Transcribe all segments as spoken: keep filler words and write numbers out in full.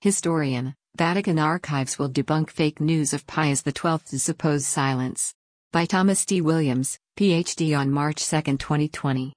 Historian, Vatican Archives will debunk fake news of Pius the twelfth's supposed silence. By Thomas D. Williams, P H D on March second, twenty twenty.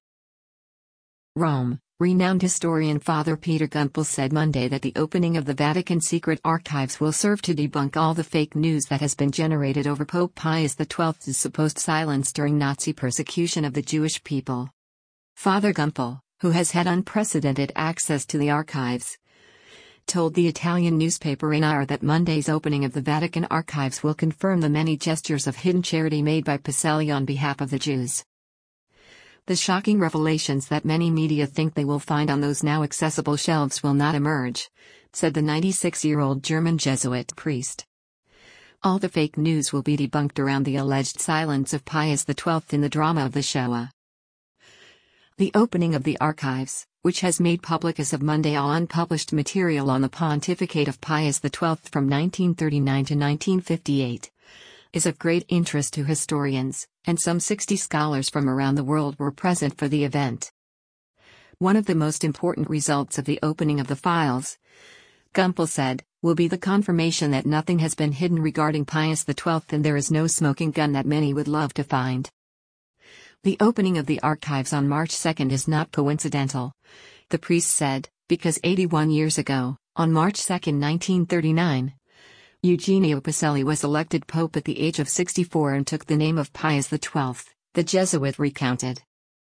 Rome. Renowned historian Father Peter Gumpel said Monday that the opening of the Vatican secret archives will serve to debunk all the fake news that has been generated over Pope Pius the twelfth's supposed silence during Nazi persecution of the Jewish people. Father Gumpel, who has had unprecedented access to the archives, told the Italian newspaper In Hour that Monday's opening of the Vatican archives will confirm the many gestures of hidden charity made by Pacelli on behalf of the Jews. The shocking revelations that many media think they will find on those now accessible shelves will not emerge, said the ninety-six-year-old German Jesuit priest. All the fake news will be debunked around the alleged silence of Pius the twelfth in the drama of the Shoah. The opening of the archives, which has made public as of Monday all unpublished material on the pontificate of Pius the twelfth from nineteen thirty-nine to nineteen fifty-eight, is of great interest to historians, and some sixty scholars from around the world were present for the event. One of the most important results of the opening of the files, Gumpel said, will be the confirmation that nothing has been hidden regarding Pius the twelfth and there is no smoking gun that many would love to find. The opening of the archives on March second is not coincidental, the priest said, because eighty-one years ago, on March second, nineteen thirty-nine, Eugenio Pacelli was elected pope at the age of sixty-four and took the name of Pius the twelfth, the Jesuit recounted.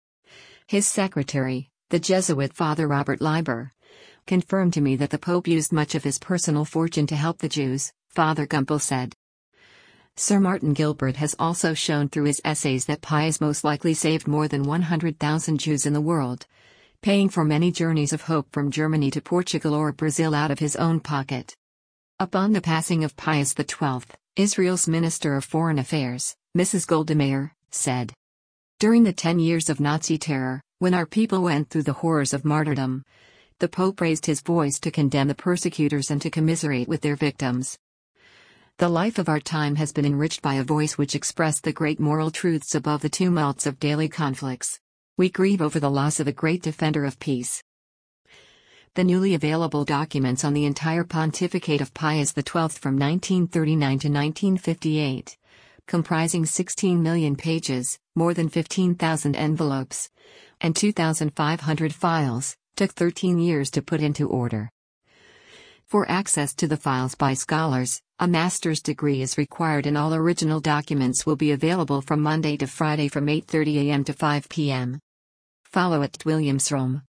His secretary, the Jesuit Father Robert Leiber, confirmed to me that the pope used much of his personal fortune to help the Jews, Father Gumpel said. Sir Martin Gilbert has also shown through his essays that Pius most likely saved more than one hundred thousand Jews in the world, paying for many journeys of hope from Germany to Portugal or Brazil out of his own pocket. Upon the passing of Pius the twelfth, Israel's Minister of Foreign Affairs, Missus Golda Meir, said, "During the ten years of Nazi terror, when our people went through the horrors of martyrdom, the Pope raised his voice to condemn the persecutors and to commiserate with their victims. The life of our time has been enriched by a voice which expressed the great moral truths above the tumults of daily conflicts. We grieve over the loss of a great defender of peace." The newly available documents on the entire pontificate of Pius the twelfth from nineteen thirty-nine to nineteen fifty-eight, comprising sixteen million pages, more than fifteen thousand envelopes, and two thousand five hundred files, took thirteen years to put into order. For access to the files by scholars, a master's degree is required and all original documents will be available from Monday to Friday from eight thirty a m to five p m Follow at Williams Rome.